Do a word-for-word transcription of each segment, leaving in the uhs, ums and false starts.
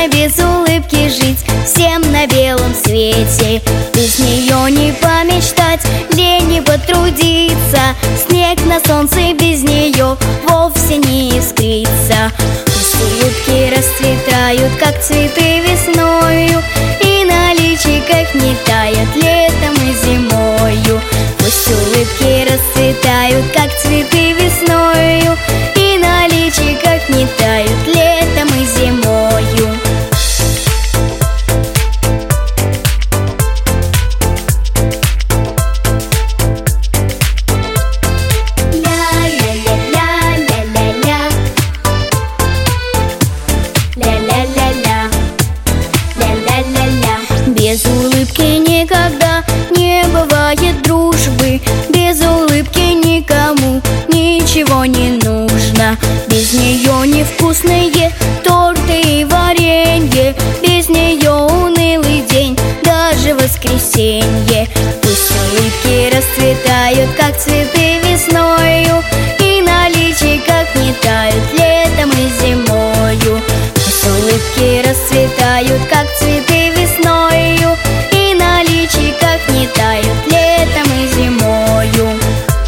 Трудно без улыбки жить всем на белом свете. Без нее не помечтать, лень не потрудиться. Снег на солнце без нее вовсе не искрится. Пусть улыбки расцветают, как цветы весною, и на личиках не тают летом и зимою. Пусть улыбки расцветают, как цветы весною, и на личиках не тают летом и зимою. Без улыбки никогда не бывает дружбы, без улыбки никому ничего не нужно. Без нее невкусные торты и варенье, без нее унылый день, даже воскресенье. Пусть улыбки расцветают, как цветы весною, и на личиках не тают летом и зимою. Пусть улыбки расцветают, как цветы весною, и на личиках не тают летом и зимою.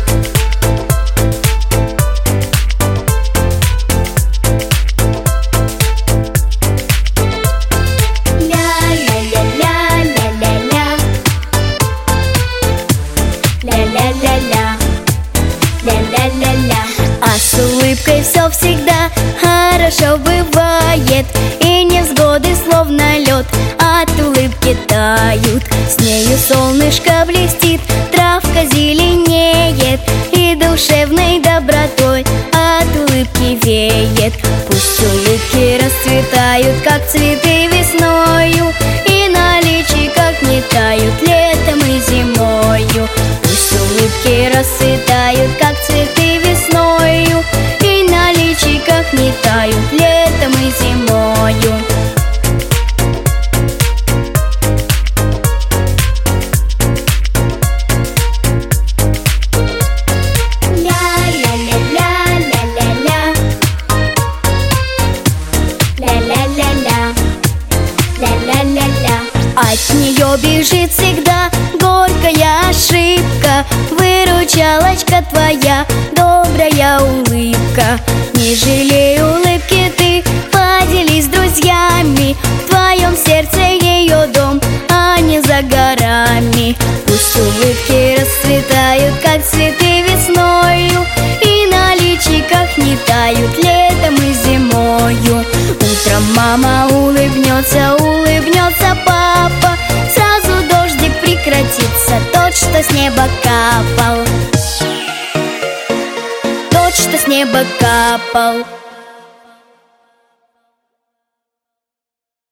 А с улыбкой все всегда хорошо бывает, и невзгоды словно лед от улыбки тают. С нею солнышко блестит, травка зеленеет, и душевной добротой от улыбки веет. Пусть улыбки расцветают, как цветы весною, и на личиках не тают летом и зимою. Пусть улыбки расцветают, как цветы весною, и на личиках не тают летом и зимою. От нее бежит всегда горькая ошибка, выручалочка твоя, добрая улыбка. Не жалей улыбки ты, поделись с друзьями, в твоем сердце ее дом, а не за горами. Пусть улыбки расцветают, как цветы весною, и на личиках не тают летом и зимою. Утром мама улыбнется, улыбнется папа, сразу дождик прекратится, тот, что с неба капал, тот, что с неба капал.